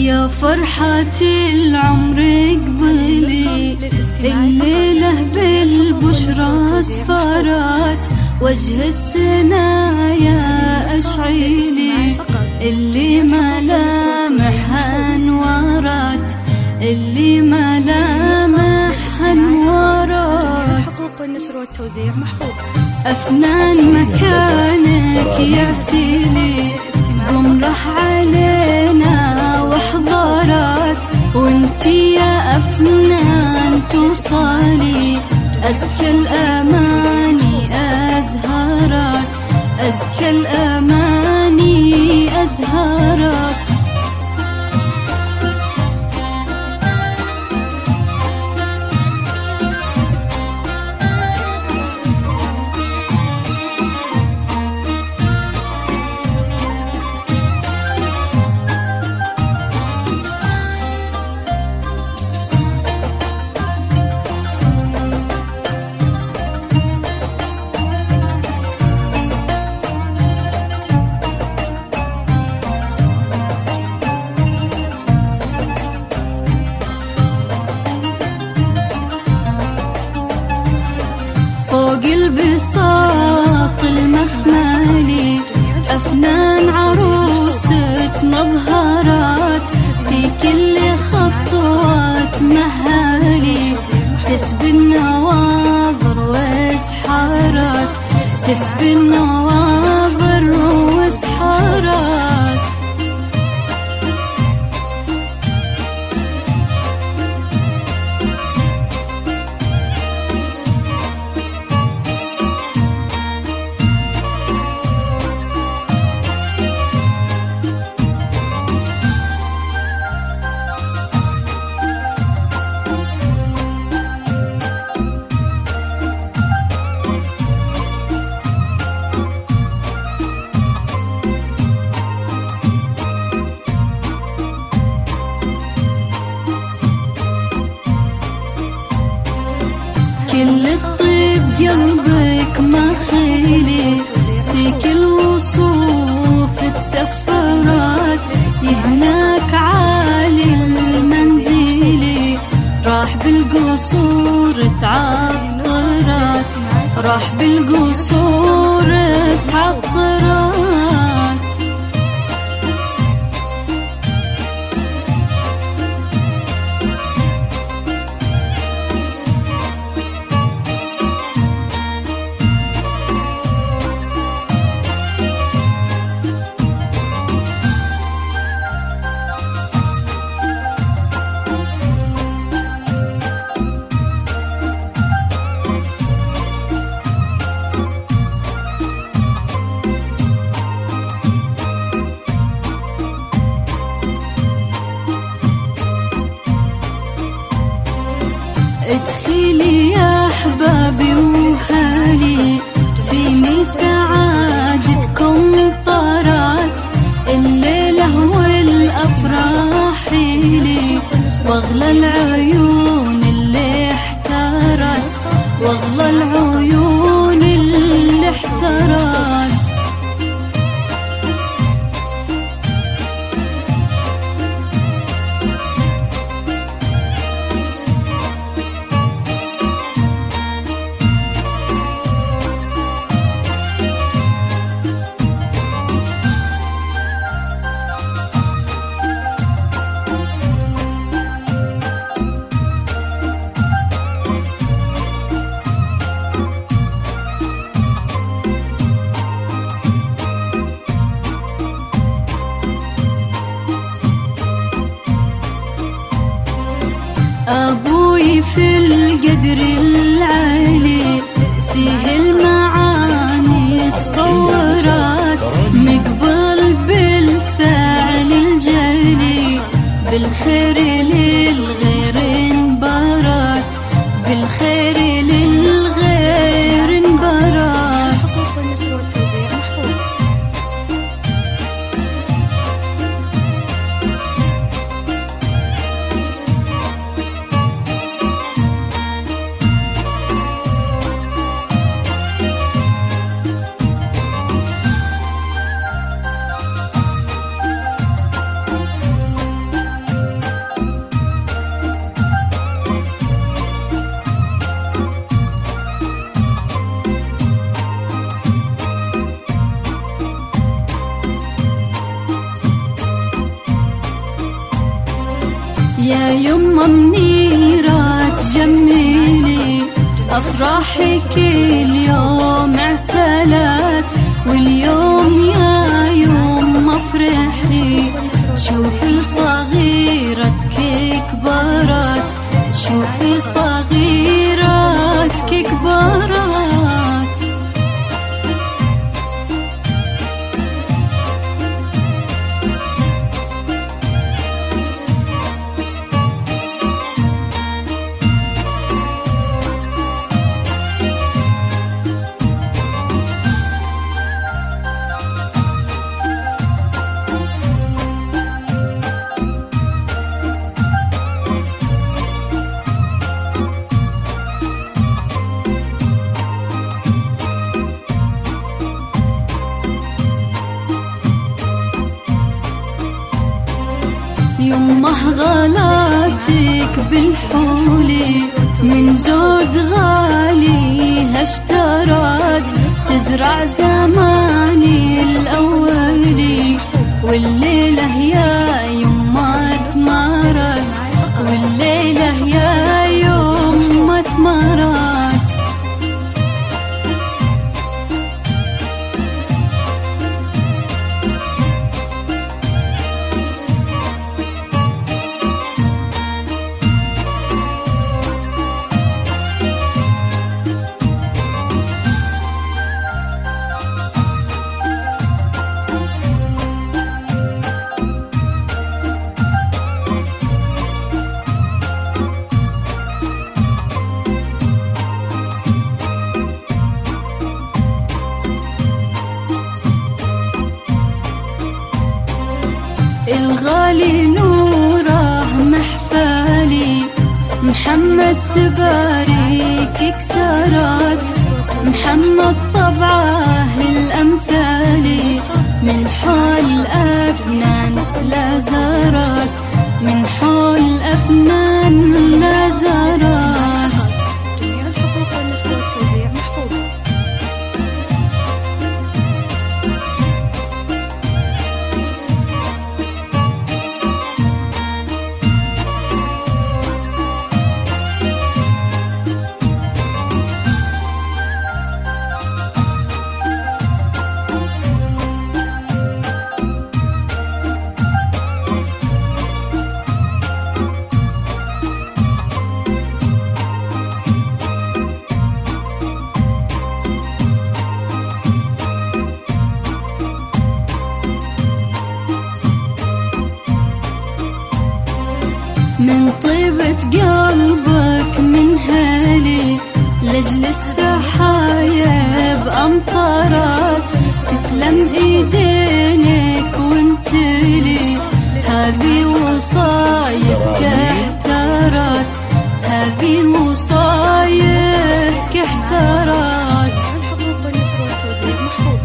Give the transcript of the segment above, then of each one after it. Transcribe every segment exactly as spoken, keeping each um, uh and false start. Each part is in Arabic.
يا فرحة العمر اقبلي، الليلة بالبشرى اسفرت، وجه السنايا اشعيلي، اللي ملامحها انورت، اللي ملامحها انورت. حقوق النشر والتوزيع محفوظ. أفنان مكانك يعتيلي، قم رح علينا واحضرت، وانتي يا أفنان توصلي، أزكى الأماني أزهرت، أزكى الأماني أزهرت. فوق البساط المخملي، أفنان عروستنا ظهرت، في كل خطوة مهالي، تسبي النواظر واسحرت، تسبي النواظر واسحرت. كل الطيب قلبك ما خيلي، في كل وصوف تسفرت، يهناك عالي المنزلي، راح بالقصور تعطرت، راح بالقصور تعطرت. ادخلي يا احبابي وهالي، فيني سعادتكم طارت، الليله والافراح لي، واغلى العيون اللي احتارت، واغلى العيون اللي احتارت. أبوي في القدر العالي، فيه المعاني تصورت، مقبل بالفعل الجلي، بالخير للغير انبرت، بالخير للغير انبرت. يا يما منيرة تجملي أفراحي كل يوم اعتلت، واليوم يا يوم افرحي شوفي صغيرتك كبرت، شوفي صغيرتك كبرت. يمه غلاتك بالحولي من زود غالي هاشترت، تزرع زماني الأولي والليلة يا يمه ثمرت، والليلة يا يمه ثمرت. الغالي نوره محفالي محمد تباريك كسرت، محمد طبعه الأمثالي من حول أفنان لا زارت، من حول أفنان لا زارت. جميع الحقوق والنشر والتوزيع محفوظ. من طيبة قلبك من هالي لجل السحايب أمطرت، تسلم ايدينك وانتلي هذه وصايفك احترت، هذه وصايفك احترت. الحقوق والنشر والتوزيع محفوظ.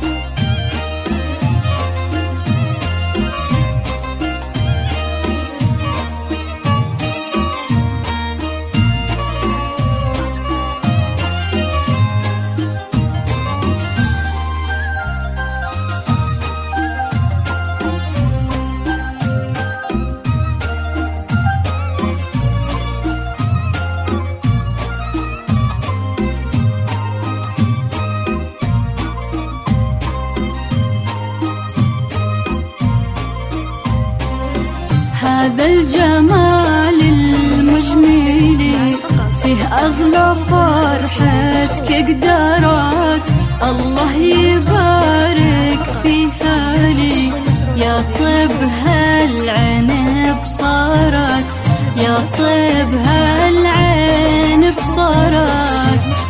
هذا الجمال المجمل فيه أغلى فرحتك قدرات، الله يبارك فيها لي يا طيب هالعين بصارت، يا طيب هالعين بصارت.